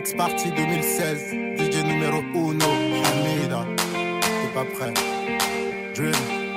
Mix Party 2016, DJ numéro 1, Hamida. T'es pas prêt? Drill.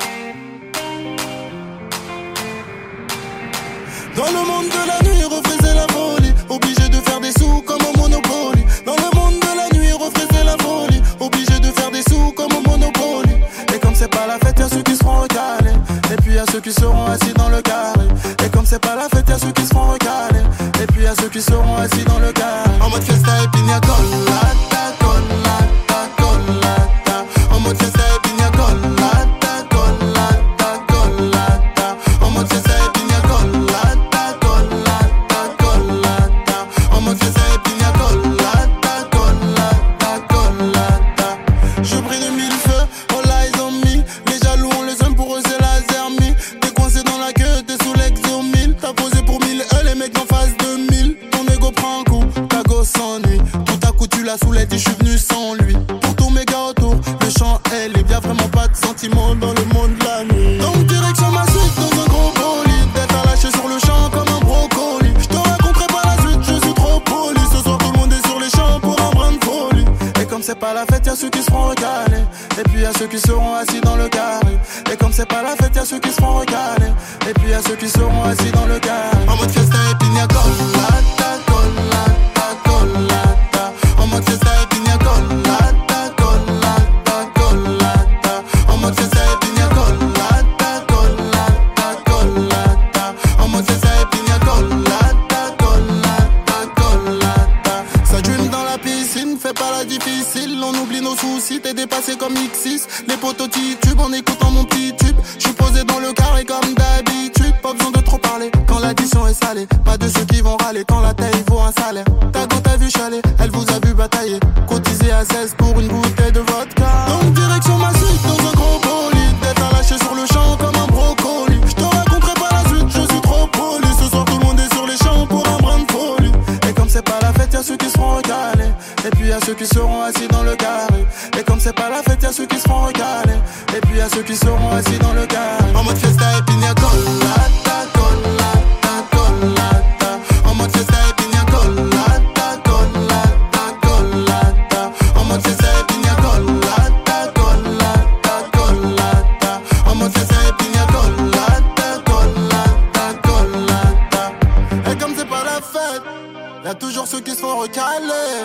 Dans le monde de la nuit, refaisaient la folie, obligé de faire des sous comme au Monopoly. Dans le monde de la nuit, refaisaient la folie, obligé de faire des sous comme au Monopoly. Et comme c'est pas la fête, y'a ceux qui seront recalés, et puis y'a ceux qui seront assis dans le carré. Et comme c'est pas la fête, y'a ceux qui seront recalés, et puis y'a ceux qui seront assis dans le carré. En mode fiesta et pina colada, colada, colada. En mode fiesta et pina colada, colada, colada. En mode fiesta et pina colada, colada, colada. En mode fiesta et pina colada, colada, colada. Je brille de mille feux, all eyes on me. Les jaloux on les aime, pour eux c'est la zermie. T'es coincé dans la queue, t'es sous l'exomile. T'as posé pour 1000, les mecs d'en face de 1000. Ton ego prend un coup, ta gosse s'ennuie. Tout à coup tu la soulèves et je suis venu sans lui. Pour tous mes gars autour, le chant est libre. Y'a vraiment pas de sentiments dans le monde de la nuit. Donc direction ma suite dans un gros bolide. D'être à lâcher sur le champ comme un brocoli. Je te raconterai pas la suite, je suis trop poli. Ce soir tout le monde est sur les champs pour un brin de folie. Et comme c'est pas la fête, y'a ceux qui seront recalés, et puis y'a ceux qui seront assis dans le carré. Et comme c'est pas la fête, y'a ceux qui seront recalés, et puis y'a ceux qui seront assis dans le carré. En mode fiesta et pina colada, colada, colada. En mode fiesta et pina colada, colada, colada. En mode fiesta et pina colada, colada, colada. En mode fiesta et pina colada, colada, colada. Ça dream dans la piscine, fais pas la difficile. On oublie nos soucis, t'es dépassé comme X6. Les potos titubent en écoutant mon petit tube. J'suis posé dans le carré comme d'habitude. Pas besoin de trop parler quand l'addition est salée. Pas de ceux qui vont râler quand la taille vaut un salaire. Ta go t'a vu chaler, elle vous a vu batailler. Cotiser à 16 pour une bouteille de vodka. Donc direction ma suite dans un gros bolide. D'être à lâcher sur le champ comme un brocoli. J'te raconterai pas la suite, je suis trop poli. Ce soir tout le monde est sur les champs pour un brin de folie. Et comme c'est pas la fête, y'a ceux qui seront recalés, et puis y'a ceux qui seront assis dans le carré. Et comme c'est pas la fête, y'a ceux qui seront recalés, et puis y'a ceux qui seront assis dans le carré. En mode fiesta et pina colada, colada, colada. En mode fiesta et pina colada, colada, colada. En mode fiesta et pina colada, colada, colada. En mode fiesta et pina colada, colada, colada. Et comme c'est pas la fête, y'a toujours ceux qui se font recaler.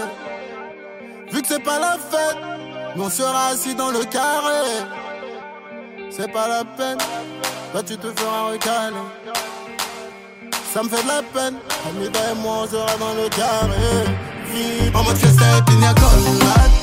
Vu que c'est pas la fête, nous on sera assis dans le carré. C'est pas la peine, là tu te feras recaler. Ça me fait de la peine, Hamida et moi on sera dans le carré. En mode fiesta et pina colada.